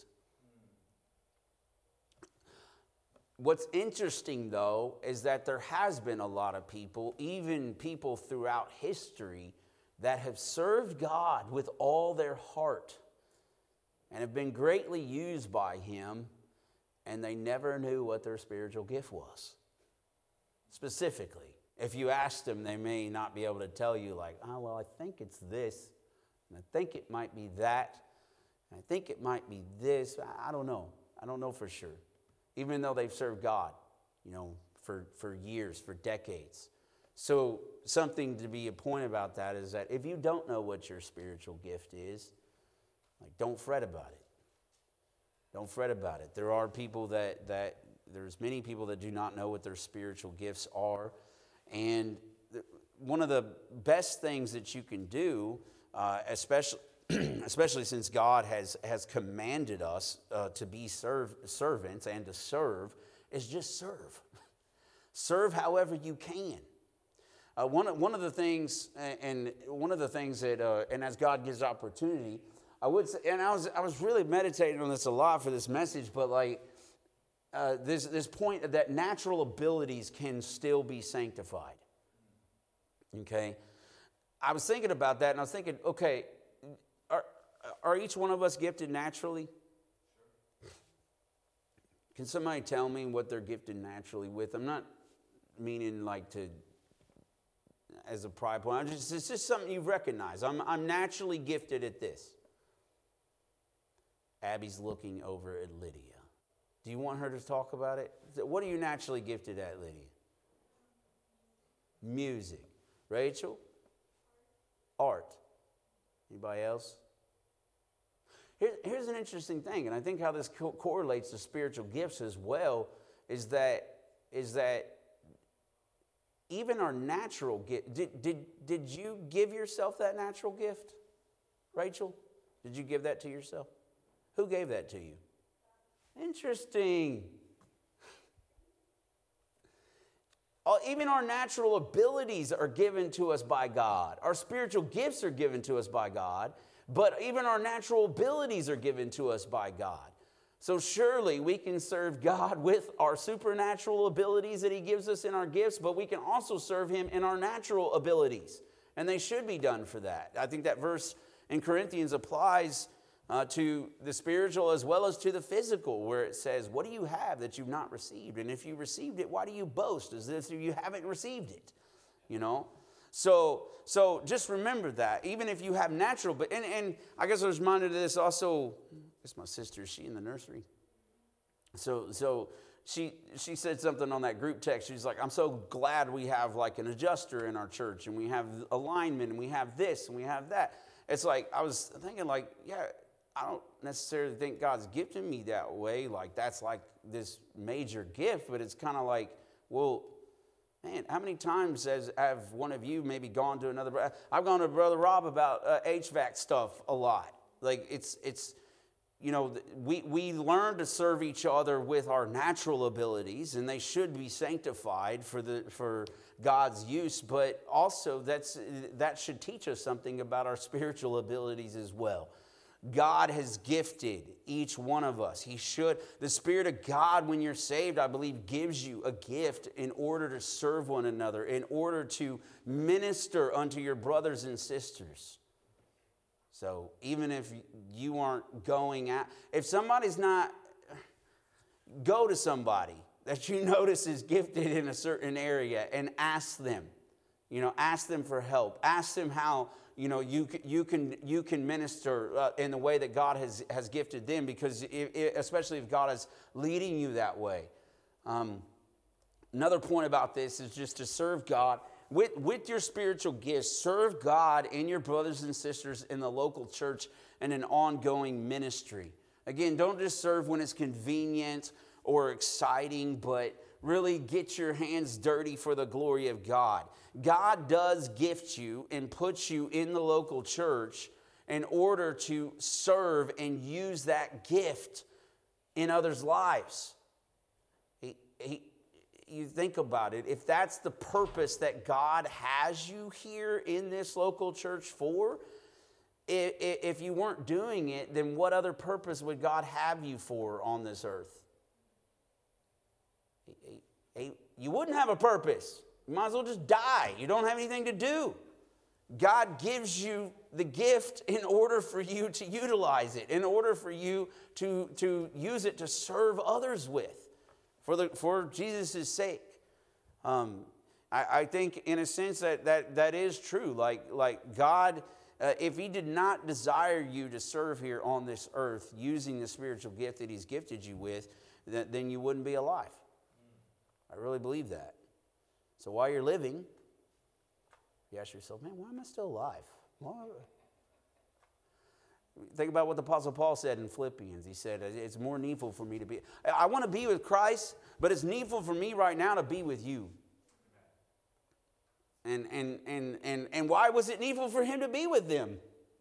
What's interesting, though, is that there has been a lot of people, even people throughout history, that have served God with all their heart and have been greatly used by Him, and they never knew what their spiritual gift was, specifically. If you ask them, they may not be able to tell you, like, oh, well, I think it's this, and I think it might be that, and I think it might be this. I don't know. I don't know for sure. Even though they've served God, you know, for, for years, for decades. So something to be a point about that is that if you don't know what your spiritual gift is, like, don't fret about it. Don't fret about it. There are people that, that there's many people that do not know what their spiritual gifts are. And the, one of the best things that you can do, uh, especially especially since God has, has commanded us uh, to be serve, servants and to serve, is just serve. Serve however you can. Uh, one, of- one of the things, and one of the things that, uh, and as God gives opportunity, I would say, and I was, I was really meditating on this a lot for this message, but like, uh, this, this point that natural abilities can still be sanctified. Okay? I was thinking about that, and I was thinking, okay, are, are each one of us gifted naturally? Can somebody tell me what they're gifted naturally with? I'm not meaning like to, as a pride point. I'm just, it's just something you recognize. I'm, I'm naturally gifted at this. Abby's looking over at Lydia. Do you want her to talk about it? What are you naturally gifted at, Lydia? Music. Rachel? Art. Anybody else? Here, here's an interesting thing, and I think how this co- correlates to spiritual gifts as well, is that, is that even our natural gift, did, did, did you give yourself that natural gift? Rachel? Did you give that to yourself? Who gave that to you? Interesting. Even our natural abilities are given to us by God. Our spiritual gifts are given to us by God, but even our natural abilities are given to us by God. So surely we can serve God with our supernatural abilities that He gives us in our gifts, but we can also serve Him in our natural abilities. And they should be done for that. I think that verse in Corinthians applies Uh, to the spiritual as well as to the physical, where it says, what do you have that you've not received? And if you received it, why do you boast as if you haven't received it? You know? So so just remember that. Even if you have natural, but and, and I guess I was reminded of this also, it's my sister, is she in the nursery? So so she she said something on that group text. She's like, I'm so glad we have like an adjuster in our church, and we have a lineman, and we have this, and we have that. It's like, I was thinking like, yeah, I don't necessarily think God's gifted me that way. Like, that's like this major gift, but it's kind of like, well, man, how many times has have one of you maybe gone to another brother? I've gone to Brother Rob about uh, H V A C stuff a lot. Like, it's, it's you know, we, we learn to serve each other with our natural abilities, and they should be sanctified for the for God's use, but also that's that should teach us something about our spiritual abilities as well. God has gifted each one of us. He should. The Spirit of God, when you're saved, I believe, gives you a gift in order to serve one another, in order to minister unto your brothers and sisters. So even if you aren't going out, if somebody's not, go to somebody that you notice is gifted in a certain area and ask them. You know, ask them for help. Ask them how, you know, you can, you can, you can minister uh, in the way that God has, has gifted them, because it, it, especially if God is leading you that way. Um, another point about this is just to serve God. With, with your spiritual gifts, serve God and your brothers and sisters in the local church and an ongoing ministry. Again, don't just serve when it's convenient or exciting, but really get your hands dirty for the glory of God. God does gift you and put you in the local church in order to serve and use that gift in others' lives. He, he, you think about it. If that's the purpose that God has you here in this local church for, if, if you weren't doing it, then what other purpose would God have you for on this earth? You wouldn't have a purpose. You might as well just die. You don't have anything to do. God gives you the gift in order for you to utilize it, in order for you to, to use it to serve others with, for, the, for Jesus' sake. Um, I, I think in a sense that that, that is true. Like, like God, uh, if He did not desire you to serve here on this earth using the spiritual gift that He's gifted you with, then, then you wouldn't be alive. I really believe that. So while you're living, you ask yourself, man, why am I still alive? Why? Think about what the Apostle Paul said in Philippians. He said, it's more needful for me to be. I want to be with Christ, but it's needful for me right now to be with you. And, and, and, and, and why was it needful for him to be with them?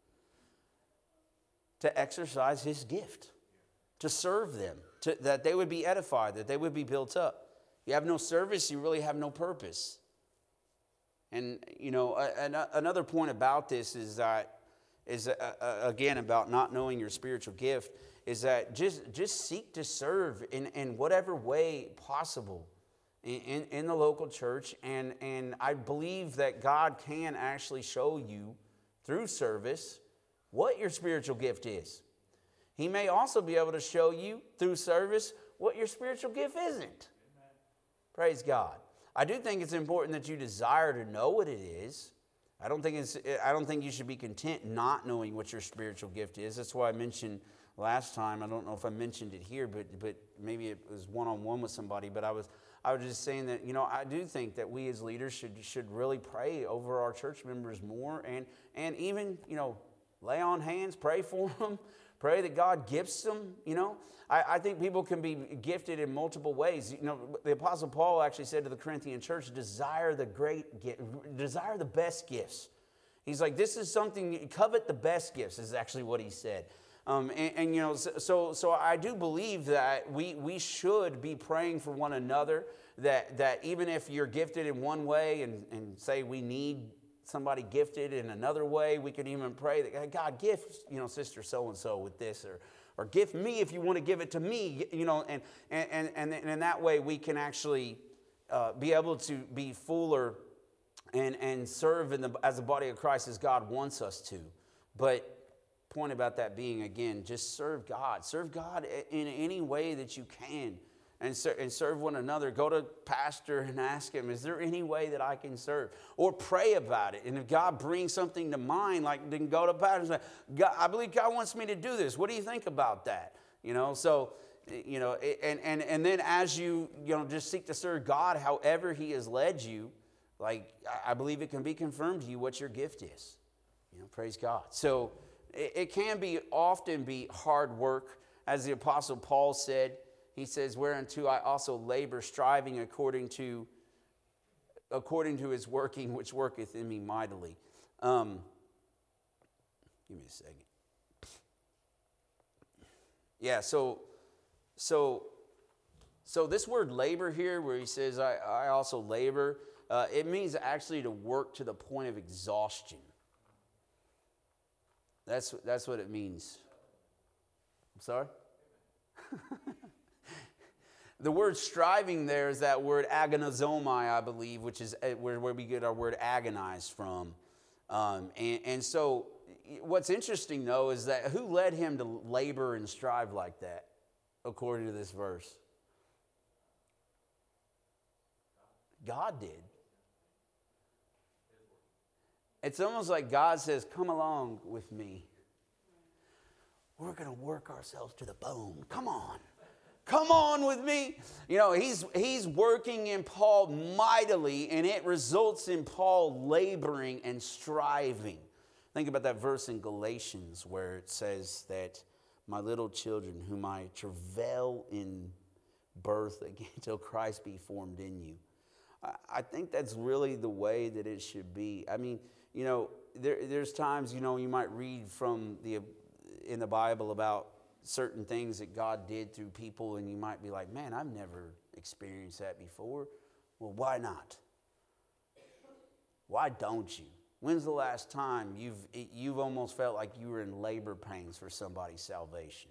To exercise his gift, to serve them, to, that they would be edified, that they would be built up. You have no service, you really have no purpose. And, you know, a, a, another point about this is that, is uh, uh, again, about not knowing your spiritual gift, is that just, just seek to serve in, in whatever way possible in, in, in the local church. And, and I believe that God can actually show you through service what your spiritual gift is. He may also be able to show you through service what your spiritual gift isn't. Amen. Praise God. I do think it's important that you desire to know what it is. I don't think it's, I don't think you should be content not knowing what your spiritual gift is. That's why I mentioned last time, I don't know if I mentioned it here, but but maybe it was one-on-one with somebody, but I was I was just saying that, you know, I do think that we as leaders should should really pray over our church members more, and and even, you know, lay on hands, pray for them. Pray that God gifts them, you know. I, I think people can be gifted in multiple ways. You know, the Apostle Paul actually said to the Corinthian church, desire the great gift, desire the best gifts. He's like, this is something, covet the best gifts is actually what he said. Um, and, and, you know, so so I do believe that we, we should be praying for one another, that, that even if you're gifted in one way and, and say we need somebody gifted in another way, we could even pray that God gift, you know, sister so-and-so with this, or or gift me if you want to give it to me, you know, and and and, and in that way we can actually uh, be able to be fuller and and serve in the as the body of Christ as God wants us to. But point about that being, again, just serve God. Serve God in any way that you can. And, ser- and serve one another. Go to pastor and ask him, is there any way that I can serve? Or pray about it. And if God brings something to mind, like then go to pastor and say, God, I believe God wants me to do this. What do you think about that? You know, so, you know, and, and, and then as you, you know, just seek to serve God however he has led you, like, I believe it can be confirmed to you what your gift is. You know, praise God. So it, it can be often be hard work. As the Apostle Paul said, he says, whereunto I also labor, striving according to according to his working, which worketh in me mightily. Um, give me a second. Yeah, so so so this word labor here, where he says, I, I also labor, uh, it means actually to work to the point of exhaustion. That's that's what it means. I'm sorry? The word striving there is that word agonizomai, I believe, which is where, where we get our word agonize from. Um, and, and so what's interesting, though, is that who led him to labor and strive like that, according to this verse? God did. It's almost like God says, come along with me. We're going to work ourselves to the bone. Come on. Come on with me. You know, he's, he's working in Paul mightily, and it results in Paul laboring and striving. Think about that verse in Galatians where it says that, my little children, whom I travail in birth again till Christ be formed in you. I, I think that's really the way that it should be. I mean, you know, there, there's times, you know, you might read from the in the Bible about certain things that God did through people, and you might be like, man, I've never experienced that before. Well, why not? Why don't you? When's the last time you've you've almost felt like you were in labor pains for somebody's salvation?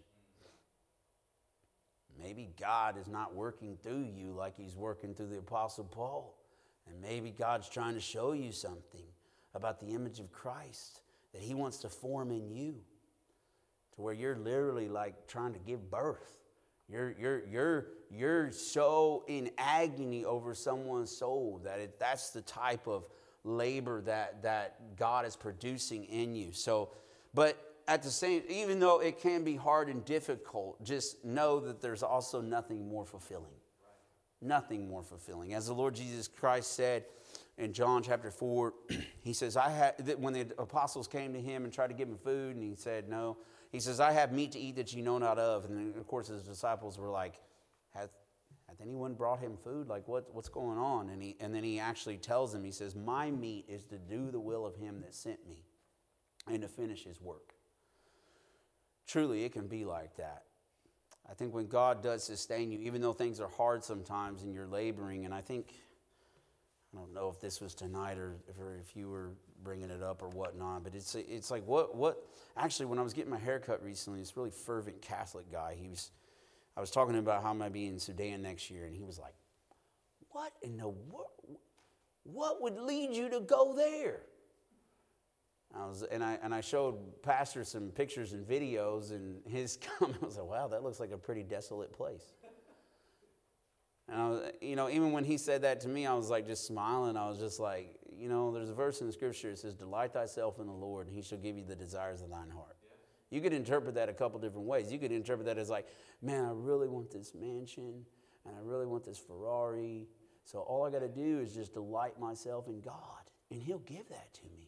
Maybe God is not working through you like he's working through the Apostle Paul. And maybe God's trying to show you something about the image of Christ that he wants to form in you, to where you're literally like trying to give birth. You're, you're, you're, you're so in agony over someone's soul that it, that's the type of labor that, that God is producing in you. So, but at the same, even though it can be hard and difficult, just know that there's also nothing more fulfilling. Right. Nothing more fulfilling. As the Lord Jesus Christ said in John chapter four, he says, I had, when the apostles came to him and tried to give him food, and he said, no. He says, I have meat to eat that you know not of. And then, of course, his disciples were like, hath, hath anyone brought him food? Like, what, what's going on? And, he, and then he actually tells them, he says, my meat is to do the will of him that sent me and to finish his work. Truly, it can be like that. I think when God does sustain you, even though things are hard sometimes and you're laboring, and I think, I don't know if this was tonight or if, or if you were bringing it up or whatnot, but it's it's like what what actually when I was getting my hair cut recently, this really fervent Catholic guy, he was I was talking about how I might be in Sudan next year, and he was like, "What in the what what would lead you to go there?" I was and I and I showed Pastor some pictures and videos, and his comment was like, "Wow, that looks like a pretty desolate place." And I was, you know, even when he said that to me, I was like just smiling. I was just like, you know, there's a verse in the scripture that says, "Delight thyself in the Lord, and he shall give you the desires of thine heart." Yeah. You could interpret that a couple different ways. You could interpret that as like, man, I really want this mansion, and I really want this Ferrari. So all I got to do is just delight myself in God, and he'll give that to me.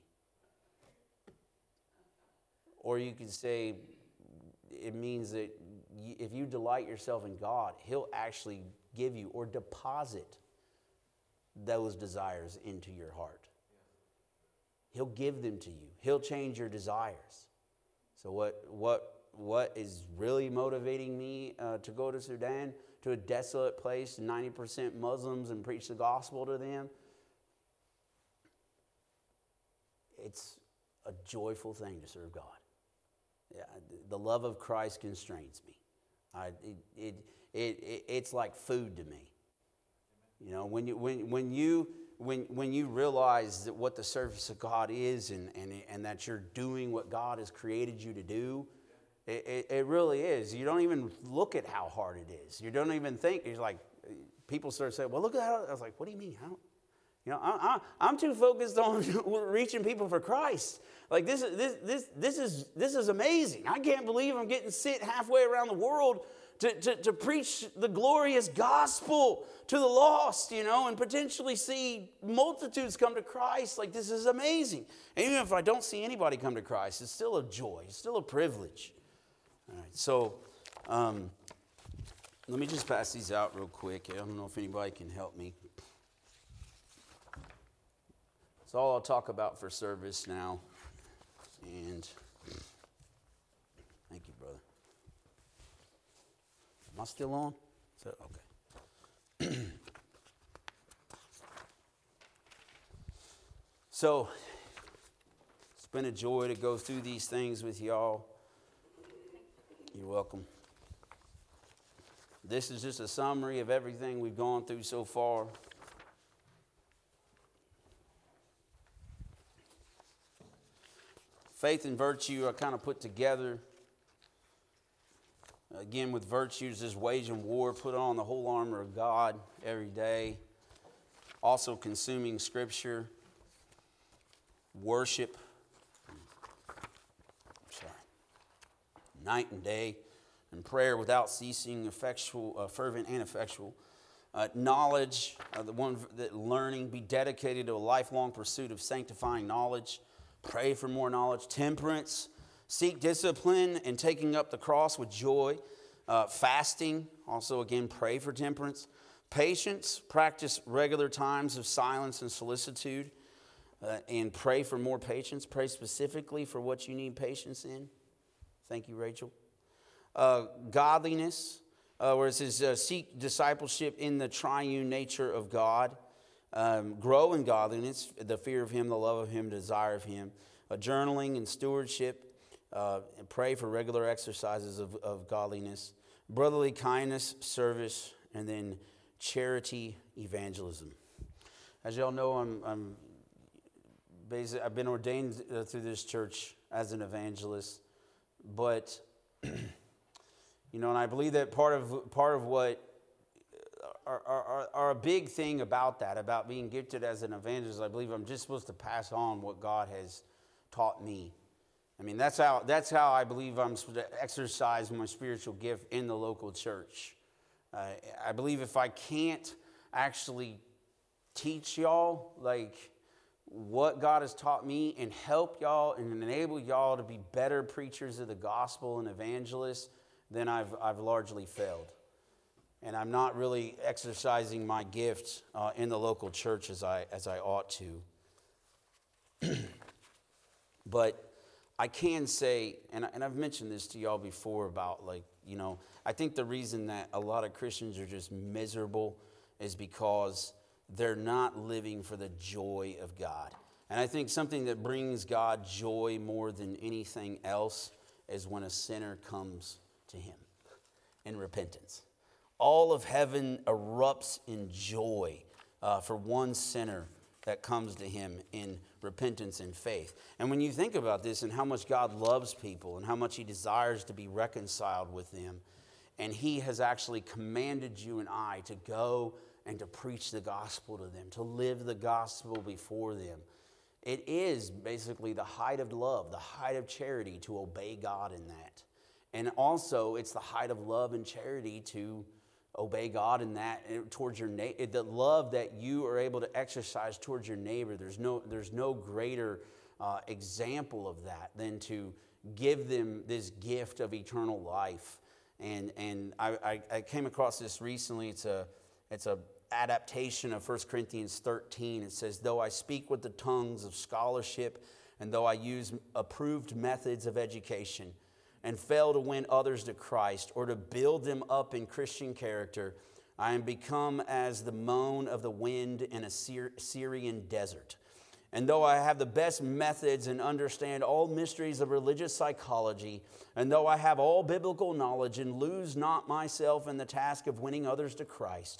Or you could say it means that if you delight yourself in God, he'll actually give you or deposit those desires into your heart. He'll give them to you. He'll change your desires. So what what what is really motivating me uh, to go to Sudan, to a desolate place, ninety percent Muslims, and preach the gospel to them? It's a joyful thing to serve God. Yeah, the love of Christ constrains me. I, it, it, it, it, it's like food to me. You know, when you when when you when when you realize that what the service of God is, and and and that you're doing what God has created you to do, it, it, it really is. You don't even look at how hard it is. You don't even think. It's like people start saying, "Well, look at how." I was like, "What do you mean? I don't." You know, I, I, I'm too focused on reaching people for Christ. Like this, this, this, this is this is amazing. I can't believe I'm getting sent halfway around the world to, to, to preach the glorious gospel to the lost, you know, and potentially see multitudes come to Christ. Like this is amazing. And even if I don't see anybody come to Christ, it's still a joy. It's still a privilege. All right, so um, let me just pass these out real quick. I don't know if anybody can help me. That's all I'll talk about for service now. And thank you, brother. Am I still on? So, okay. So, it's been a joy to go through these things with y'all. You're welcome. This is just a summary of everything we've gone through so far. Faith and virtue are kind of put together. Again, with virtues, is waging war, put on the whole armor of God every day. Also consuming Scripture, worship, sorry, night and day, and prayer without ceasing, effectual, uh, fervent and effectual. Uh, knowledge, uh, the one that learning, be dedicated to a lifelong pursuit of sanctifying knowledge. Pray for more knowledge. Temperance, seek discipline and taking up the cross with joy. Uh, fasting, also again, pray for temperance. Patience, practice regular times of silence and solicitude. Uh, and pray for more patience. Pray specifically for what you need patience in. Thank you, Rachel. Uh, godliness, uh, where it says uh, seek discipleship in the triune nature of God. Um, grow in godliness, the fear of him, the love of him, desire of him. Uh, journaling and stewardship. Uh, and pray for regular exercises of, of godliness. Brotherly kindness, service, and then charity, evangelism. As y'all know, I'm, I'm basically, I've been ordained uh, through this church as an evangelist. But, you know, and I believe that part of part of what Are, are, are a big thing about that, about being gifted as an evangelist. I believe I'm just supposed to pass on what God has taught me. I mean, that's how that's how I believe I'm supposed to exercise my spiritual gift in the local church. Uh, I believe if I can't actually teach y'all like what God has taught me and help y'all and enable y'all to be better preachers of the gospel and evangelists, then I've I've largely failed. And I'm not really exercising my gift uh, in the local church as I as I ought to. But I can say, and, I, and I've mentioned this to y'all before about like, you know, I think the reason that a lot of Christians are just miserable is because they're not living for the joy of God. And I think something that brings God joy more than anything else is when a sinner comes to him in repentance. All of heaven erupts in joy uh, for one sinner that comes to him in repentance and faith. And when you think about this and how much God loves people and how much he desires to be reconciled with them, and he has actually commanded you and I to go and to preach the gospel to them, to live the gospel before them. It is basically the height of love, the height of charity to obey God in that. And also it's the height of love and charity to obey God in that towards your neighbor. The love that you are able to exercise towards your neighbor, there's no, there's no greater uh, example of that than to give them this gift of eternal life. And and I, I, I came across this recently. It's a it's a adaptation of First Corinthians thirteen. It says, though I speak with the tongues of scholarship and though I use approved methods of education and fail to win others to Christ or to build them up in Christian character, I am become as the moan of the wind in a Syrian desert. And though I have the best methods and understand all mysteries of religious psychology, and though I have all biblical knowledge and lose not myself in the task of winning others to Christ,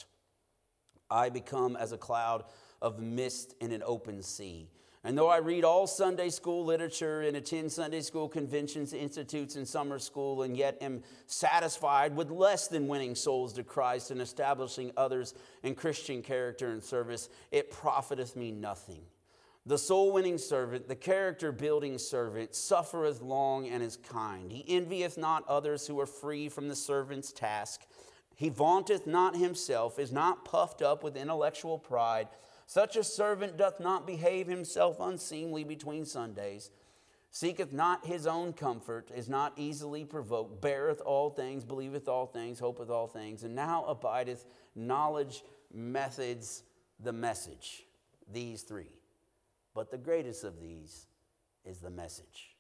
I become as a cloud of mist in an open sea. And though I read all Sunday school literature and attend Sunday school conventions, institutes, and summer school, and yet am satisfied with less than winning souls to Christ and establishing others in Christian character and service, it profiteth me nothing. The soul-winning servant, the character-building servant, suffereth long and is kind. He envieth not others who are free from the servant's task. He vaunteth not himself, is not puffed up with intellectual pride. Such a servant doth not behave himself unseemly between Sundays, seeketh not his own comfort, is not easily provoked, beareth all things, believeth all things, hopeth all things, and now abideth knowledge, methods, the message. These three. But the greatest of these is the message.